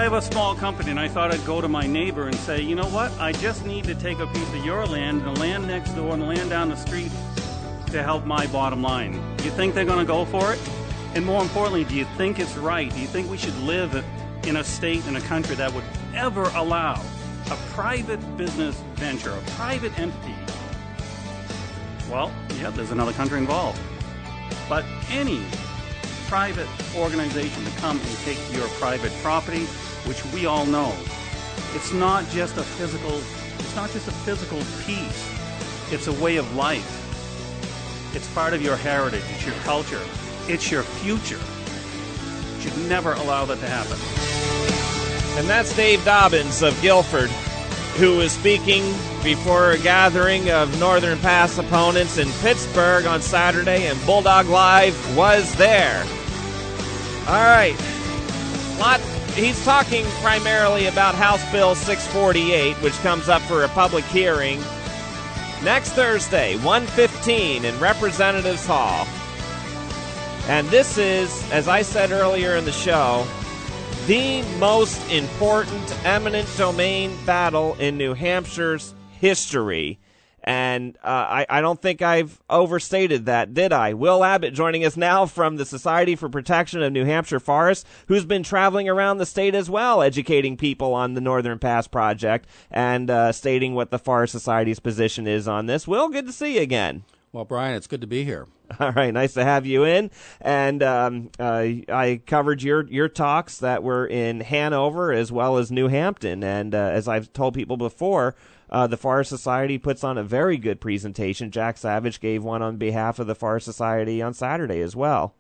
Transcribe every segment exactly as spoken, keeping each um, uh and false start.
have a small company, and I thought I'd go to my neighbor and say, you know what, I just need to take a piece of your land, and the land next door, and the land down the street to help my bottom line. Do you think they're going to go for it? And more importantly, do you think it's right? Do you think we should live in a state, in a country that would ever allow a private business venture, a private entity? Well, yeah, there's another country involved. But any private organization to come and take your private property, which we all know, it's not just a physical, it's not just a physical piece. It's a way of life. It's part of your heritage. It's your culture. It's your future. You should never allow that to happen. And that's Dave Dobbins of Guilford, who is speaking before a gathering of Northern Pass opponents in Pittsburgh on Saturday, and Bulldog Live was there. All right. Lot, he's talking primarily about House Bill six forty-eight, which comes up for a public hearing next Thursday, one fifteen, in Representatives Hall. And this is, as I said earlier in the show, the most important eminent domain battle in New Hampshire's history. And uh, I, I don't think I've overstated that, did I? Will Abbott joining us now from the Society for Protection of New Hampshire Forests, who's been traveling around the state as well, educating people on the Northern Pass Project and uh, stating what the Forest Society's position is on this. Will, good to see you again. Well, Brian, it's good to be here. All right, nice to have you in. And um, uh, I covered your, your talks that were in Hanover as well as New Hampton. And uh, as I've told people before, uh, the Forest Society puts on a very good presentation. Jack Savage gave one on behalf of the Forest Society on Saturday as well.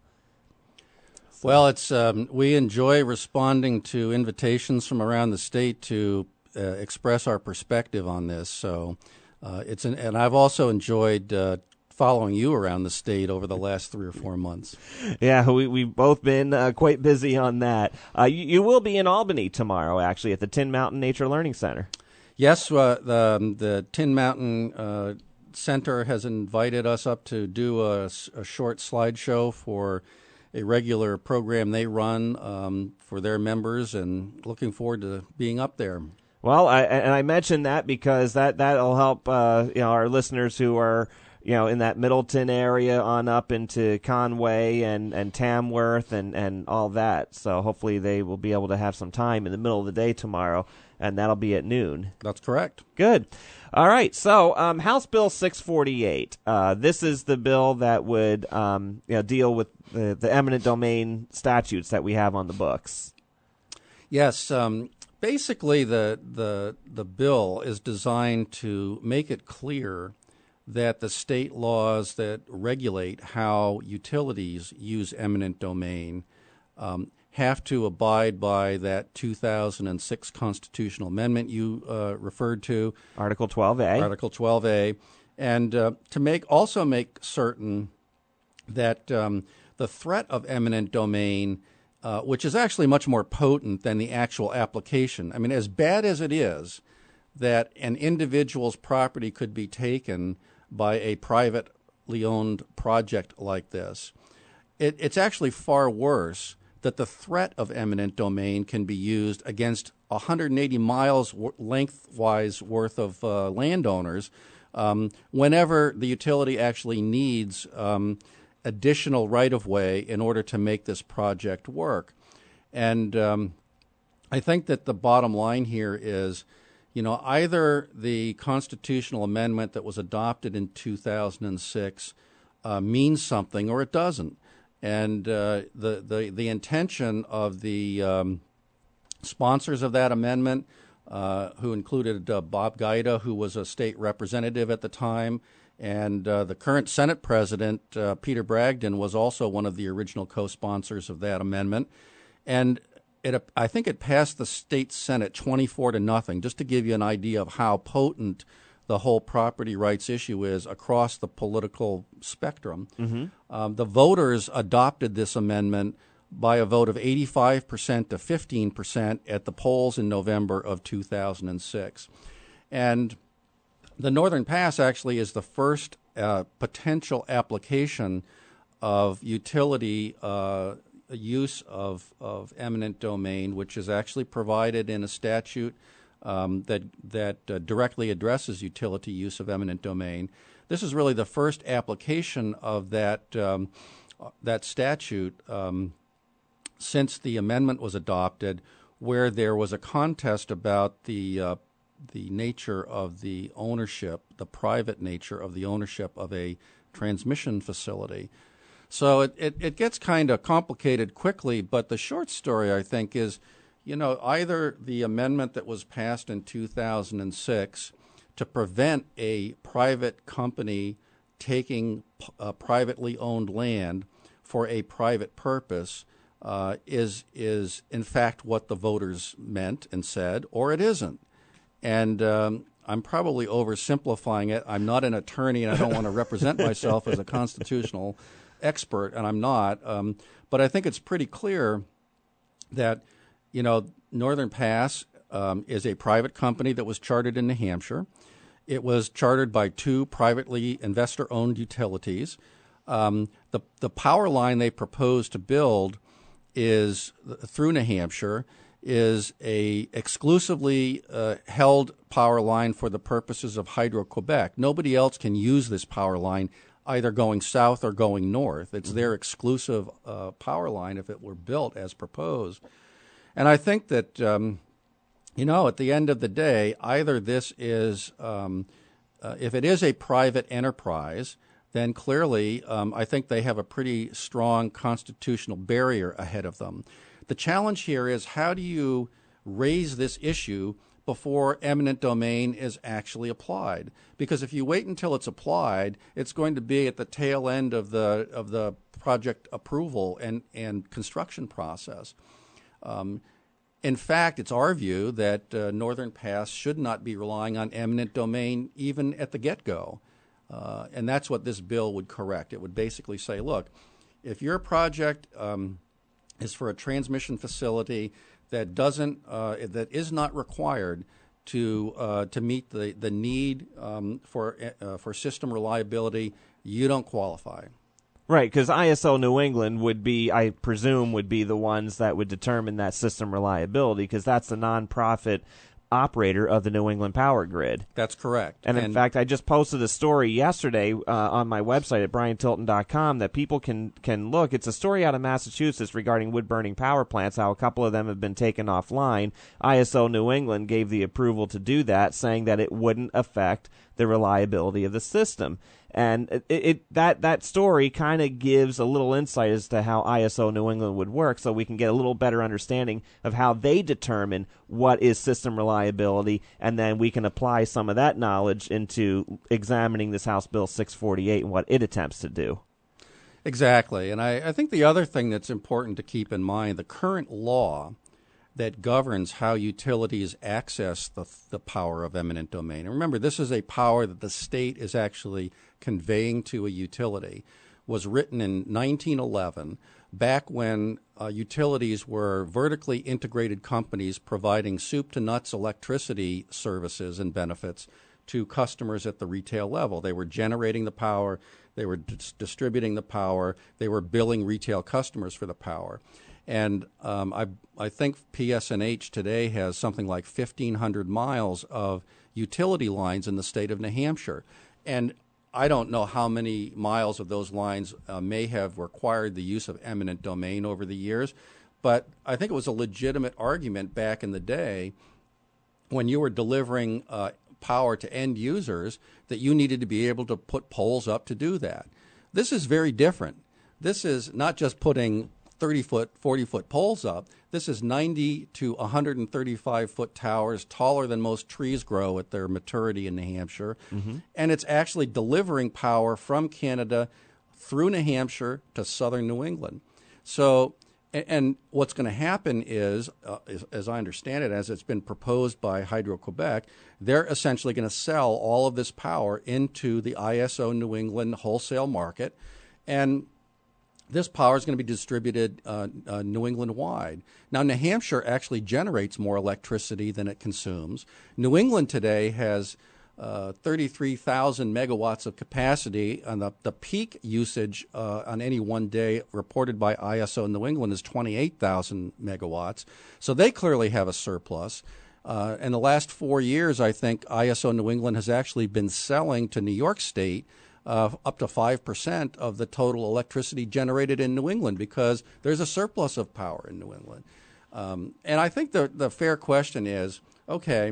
So. Well, it's um, we enjoy responding to invitations from around the state to uh, express our perspective on this. So uh, it's an, and I've also enjoyed uh, following you around the state over the last three or four months. Yeah, we, we've both been uh, quite busy on that. Uh, you, you will be in Albany tomorrow, actually, at the Tin Mountain Nature Learning Center. Yes, uh, the, the Tin Mountain uh, Center has invited us up to do a, a short slideshow for a regular program they run um, for their members, and looking forward to being up there. Well, I, and I mentioned that because that, that'll help uh, you know, our listeners who are you know, in that Middleton area on up into Conway and, and Tamworth and, and all that. So hopefully they will be able to have some time in the middle of the day tomorrow, and that'll be at noon. That's correct. Good. All right. So um, House Bill six forty-eight, uh, this is the bill that would um, you know, deal with the, the eminent domain statutes that we have on the books. Yes. Um, basically, the, the, the bill is designed to make it clear that the state laws that regulate how utilities use eminent domain um, have to abide by that two thousand six constitutional amendment you uh, referred to. Article twelve A. Article twelve A. And uh, to make also make certain that um, the threat of eminent domain, uh, which is actually much more potent than the actual application. I mean, as bad as it is that an individual's property could be taken by a privately owned project like this, it, it's actually far worse that the threat of eminent domain can be used against one hundred eighty miles w- lengthwise worth of uh, landowners um, whenever the utility actually needs um, additional right-of-way in order to make this project work. And um, I think that the bottom line here is, you know, either the constitutional amendment that was adopted in two thousand six uh, means something or it doesn't. And uh, the, the, the intention of the um, sponsors of that amendment, uh, who included uh, Bob Gaida, who was a state representative at the time, and uh, the current Senate President, uh, Peter Bragdon, was also one of the original co-sponsors of that amendment. And It, I think it passed the state Senate twenty-four to nothing, just to give you an idea of how potent the whole property rights issue is across the political spectrum. Mm-hmm. Um, the voters adopted this amendment by a vote of eighty-five percent to fifteen percent at the polls in November of two thousand six. And the Northern Pass actually is the first uh, potential application of utility uh use of, of eminent domain, which is actually provided in a statute um, that that uh, directly addresses utility use of eminent domain. This is really the first application of that um, that statute um, since the amendment was adopted, where there was a contest about the uh, the nature of the ownership, the private nature of the ownership of a transmission facility. So it, it, it gets kind of complicated quickly, but the short story, I think, is, you know, either the amendment that was passed in two thousand six to prevent a private company taking uh, privately owned land for a private purpose uh, is, is in fact what the voters meant and said, or it isn't. And um, I'm probably oversimplifying it. I'm not an attorney, and I don't want to represent myself as a constitutional expert, and I'm not. Um, but I think it's pretty clear that, you know, Northern Pass um, is a private company that was chartered in New Hampshire. It was chartered by two privately investor-owned utilities. Um, the the power line they propose to build is through New Hampshire. Is a exclusively uh, held power line for the purposes of Hydro-Quebec. Nobody else can use this power line either going south or going north. It's mm-hmm. their exclusive uh, power line if it were built as proposed. And I think that, um, you know, at the end of the day, either this is, um, uh, if it is a private enterprise, then clearly um, I think they have a pretty strong constitutional barrier ahead of them. The challenge here is, how do you raise this issue before eminent domain is actually applied? Because if you wait until it's applied, it's going to be at the tail end of the of the project approval and, and construction process. Um, in fact, it's our view that uh, Northern Pass should not be relying on eminent domain even at the get-go. Uh, and that's what this bill would correct. It would basically say, look, if your project um, is for a transmission facility that doesn't uh, that is not required to uh, to meet the the need um, for uh, for system reliability, you don't qualify. Right, because I S O New England would be, I presume, would be the ones that would determine that system reliability, because that's the nonprofit operator of the New England power grid. That's correct. And, and in fact, I just posted a story yesterday uh, on my website at brian tilton dot com that people can can look. It's a story out of Massachusetts regarding wood-burning power plants, how a couple of them have been taken offline. I S O New England gave the approval to do that, saying that it wouldn't affect the reliability of the system. And it, it that that story kind of gives a little insight as to how I S O New England would work, so we can get a little better understanding of how they determine what is system reliability, and then we can apply some of that knowledge into examining this House Bill six forty-eight and what it attempts to do. Exactly. And I, I think the other thing that's important to keep in mind, the current law that governs how utilities access the, the power of eminent domain. And remember, this is a power that the state is actually conveying to a utility, was written in nineteen eleven, back when uh, utilities were vertically integrated companies providing soup-to-nuts electricity services and benefits to customers at the retail level. They were generating the power, they were dis- distributing the power, they were billing retail customers for the power. And um, I, I think P S N H today has something like fifteen hundred miles of utility lines in the state of New Hampshire. And I don't know how many miles of those lines uh, may have required the use of eminent domain over the years, but I think it was a legitimate argument back in the day when you were delivering uh, power to end users that you needed to be able to put poles up to do that. This is very different. This is not just putting thirty-foot, forty-foot poles up. This is ninety to one hundred thirty-five foot towers, taller than most trees grow at their maturity in New Hampshire. Mm-hmm. And it's actually delivering power from Canada through New Hampshire to southern New England. So, and, and what's going to happen is, uh, is, as I understand it, as it's been proposed by Hydro-Quebec, they're essentially going to sell all of this power into the I S O New England wholesale market. And this power is going to be distributed uh, uh, New England-wide. Now, New Hampshire actually generates more electricity than it consumes. New England today has uh, thirty-three thousand megawatts of capacity, and the, the peak usage uh, on any one day reported by I S O New England is twenty-eight thousand megawatts. So they clearly have a surplus. Uh, in the last four years, I think I S O New England has actually been selling to New York State uh, up to five percent of the total electricity generated in New England because there's a surplus of power in New England. Um, and I think the, the fair question is, okay,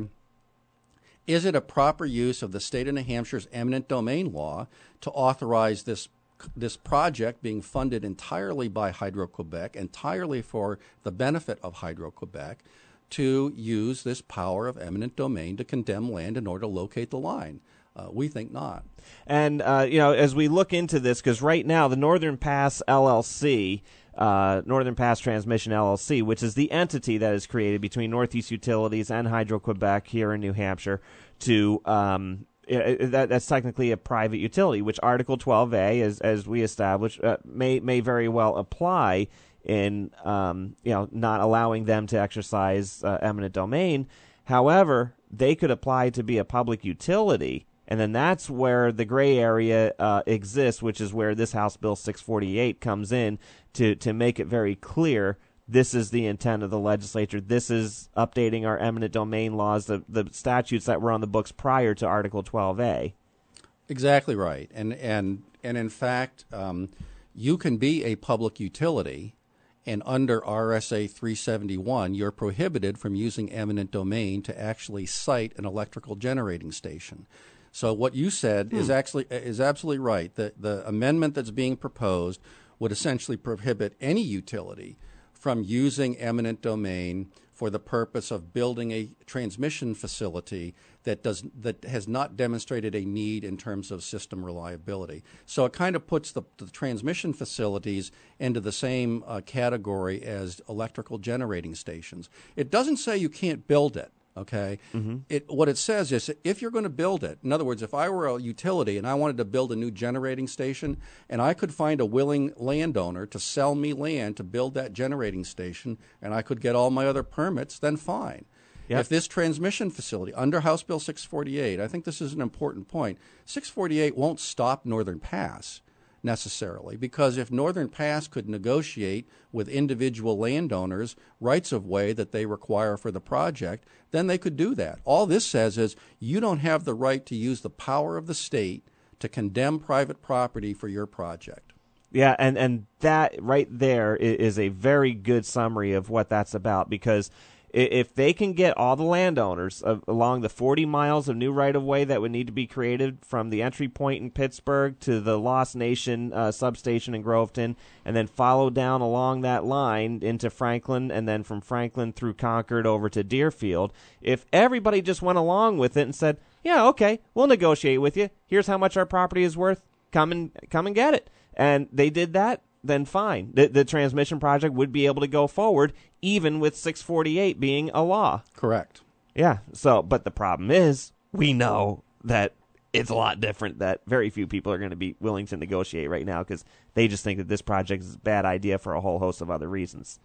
is it a proper use of the state of New Hampshire's eminent domain law to authorize this this project being funded entirely by Hydro-Quebec, entirely for the benefit of Hydro-Quebec, to use this power of eminent domain to condemn land in order to locate the line? Uh, we think not. And, uh, you know, as we look into this, because right now the Northern Pass L L C, uh, Northern Pass Transmission L L C, which is the entity that is created between Northeast Utilities and Hydro-Quebec here in New Hampshire, to um, it, that, that's technically a private utility, which Article twelve A, as as we established, uh, may may very well apply in um, you know not allowing them to exercise uh, eminent domain. However, they could apply to be a public utility, and then that's where the gray area uh, exists, which is where this House Bill six forty-eight comes in to to make it very clear. This is the intent of the legislature. This is updating our eminent domain laws, the, the statutes that were on the books prior to Article twelve A. Exactly right. And and and in fact, um, you can be a public utility, and under R S A three seventy-one, you're prohibited from using eminent domain to actually site an electrical generating station. So what you said hmm. is actually is absolutely right. The the amendment that's being proposed would essentially prohibit any utility from using eminent domain for the purpose of building a transmission facility that does that has not demonstrated a need in terms of system reliability. So it kind of puts the, the transmission facilities into the same uh, category as electrical generating stations. It doesn't say you can't build it. Okay. Mm-hmm. It what it says is if you're going to build it, in other words, if I were a utility and I wanted to build a new generating station and I could find a willing landowner to sell me land to build that generating station and I could get all my other permits, then fine. Yep. If this transmission facility under House Bill six forty-eight, I think this is an important point, six forty-eight won't stop Northern Pass necessarily, because if Northern Pass could negotiate with individual landowners rights of way that they require for the project, then they could do that. All this says is you don't have the right to use the power of the state to condemn private property for your project. Yeah, and, and that right there is a very good summary of what that's about, because if they can get all the landowners of, along the forty miles of new right-of-way that would need to be created from the entry point in Pittsburgh to the Lost Nation uh, substation in Groveton, and then follow down along that line into Franklin, and then from Franklin through Concord over to Deerfield, if everybody just went along with it and said, yeah, okay, we'll negotiate with you. Here's how much our property is worth. Come and, come and get it. And they did that, then fine. The, the transmission project would be able to go forward, even with six forty-eight being a law. Correct. Yeah. So, but the problem is, we know that it's a lot different, that very few people are going to be willing to negotiate right now because they just think that this project is a bad idea for a whole host of other reasons.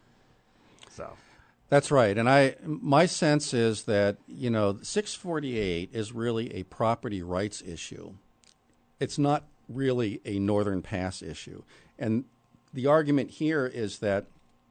So. That's right. And I, my sense is that, you know, six forty-eight is really a property rights issue. It's not really a Northern Pass issue. And the argument here is that,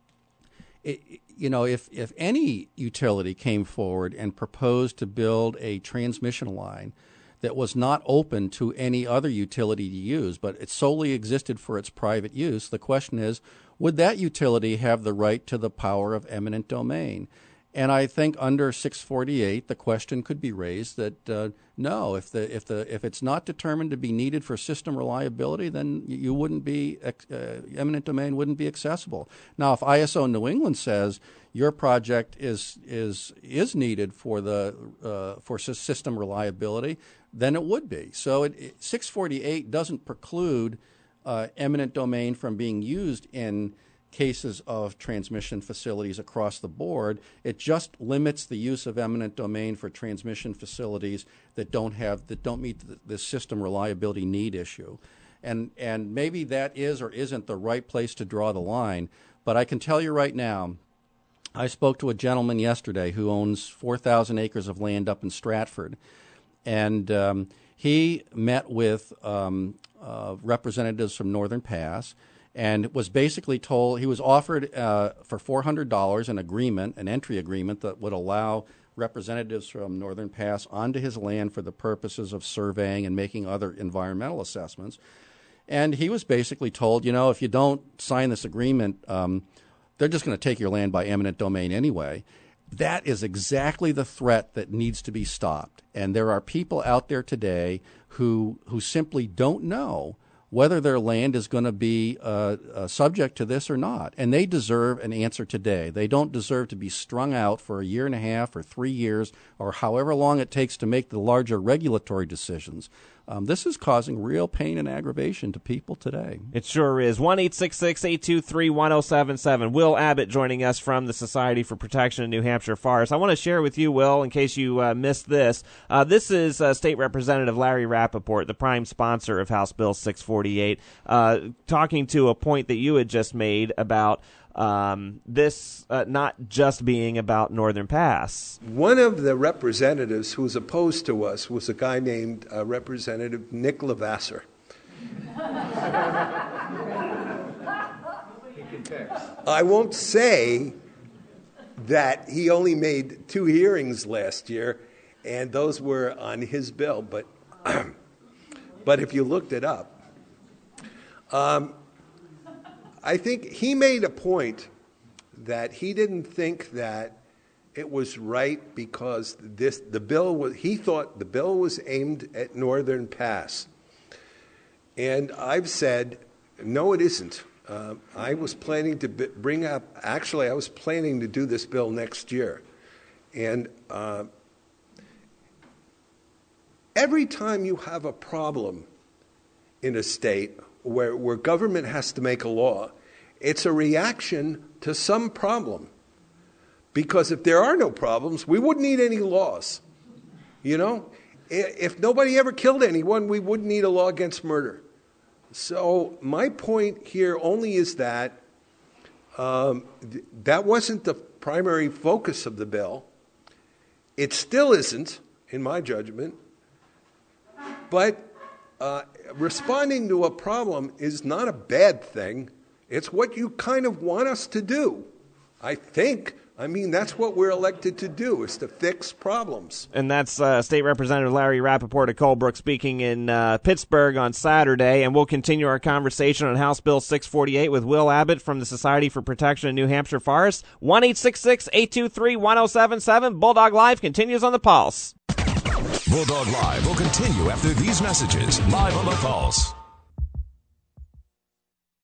it, you know, if, if any utility came forward and proposed to build a transmission line that was not open to any other utility to use, but it solely existed for its private use, the question is, would that utility have the right to the power of eminent domain? And I think under six forty-eight, the question could be raised that uh, no, if the if the if it's not determined to be needed for system reliability, then you wouldn't be uh, eminent domain wouldn't be accessible. Now, if I S O New England says your project is is is needed for the uh, for system reliability, then it would be. So it, it, six forty-eight doesn't preclude uh, eminent domain from being used in cases of transmission facilities across the board. It just limits the use of eminent domain for transmission facilities that don't have that don't meet the, the system reliability need issue. And and maybe that is or isn't the right place to draw the line, but I can tell you right now, I spoke to a gentleman yesterday who owns four thousand acres of land up in Stratford, and um, he met with um, uh, representatives from Northern Pass, and was basically told he was offered uh, for four hundred dollars an agreement, an entry agreement that would allow representatives from Northern Pass onto his land for the purposes of surveying and making other environmental assessments. And he was basically told, you know, if you don't sign this agreement, um, they're just going to take your land by eminent domain anyway. That is exactly the threat that needs to be stopped. And there are people out there today who who simply don't know whether their land is going to be uh, uh, subject to this or not. And they deserve an answer today. They don't deserve to be strung out for a year and a half or three years or however long it takes to make the larger regulatory decisions. Um, this is causing real pain and aggravation to people today. It sure is. one eight six six, eight two three, one oh seven seven. Will Abbott joining us from the Society for Protection of New Hampshire Forests. I want to share with you, Will, in case you uh, missed this. Uh, this is uh, State Representative Larry Rappaport, the prime sponsor of House Bill six forty-eight, uh, talking to a point that you had just made about Um, this uh, not just being about Northern Pass. One of the representatives who was opposed to us was a guy named uh, Representative Nick Levasseur. I won't say that he only made two hearings last year, and those were on his bill, but but if you looked it up, um, I think he made a point that he didn't think that it was right because this the bill was he thought the bill was aimed at Northern Pass, and I've said no, it isn't. Uh, I was planning to b- bring up. Actually, I was planning to do this bill next year, and uh, every time you have a problem in a state where, where government has to make a law, it's a reaction to some problem. Because if there are no problems, we wouldn't need any laws. You know? If nobody ever killed anyone, we wouldn't need a law against murder. So my point here only is that um, th- that wasn't the primary focus of the bill. It still isn't, in my judgment. But uh, responding to a problem is not a bad thing. It's what you kind of want us to do, I think. I mean, that's what we're elected to do, is to fix problems. And that's uh, State Representative Larry Rappaport of Colebrook speaking in uh, Pittsburgh on Saturday. And we'll continue our conversation on House Bill six forty-eight with Will Abbott from the Society for Protection of New Hampshire Forests. one eight six six, eight two three, one oh seven seven. Bulldog Live continues on the Pulse. Bulldog Live will continue after these messages, live on the Pulse.